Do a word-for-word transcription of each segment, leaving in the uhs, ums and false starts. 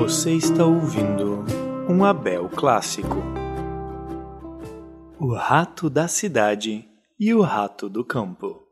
Você está ouvindo um Abel clássico. O rato da cidade e o rato do campo.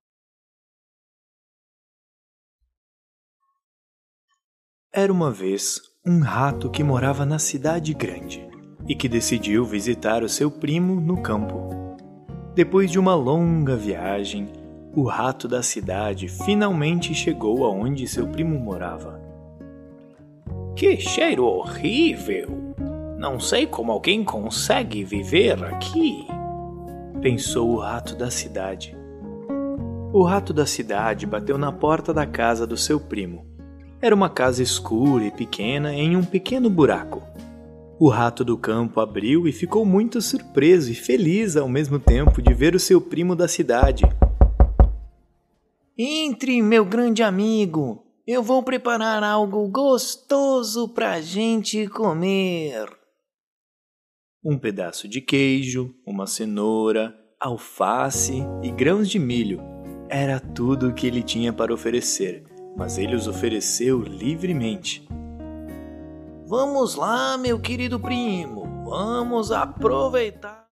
Era uma vez um rato que morava na cidade grande e que decidiu visitar o seu primo no campo. Depois de uma longa viagem, o rato da cidade finalmente chegou aonde seu primo morava. Que cheiro horrível! Não sei como alguém consegue viver aqui, pensou o rato da cidade. O rato da cidade bateu na porta da casa do seu primo. Era uma casa escura e pequena em um pequeno buraco. O rato do campo abriu e ficou muito surpreso e feliz ao mesmo tempo de ver o seu primo da cidade. Entre, meu grande amigo! Eu vou preparar algo gostoso pra gente comer. Um pedaço de queijo, uma cenoura, alface e grãos de milho. Era tudo o que ele tinha para oferecer, mas ele os ofereceu livremente. Vamos lá, meu querido primo. Vamos aproveitar.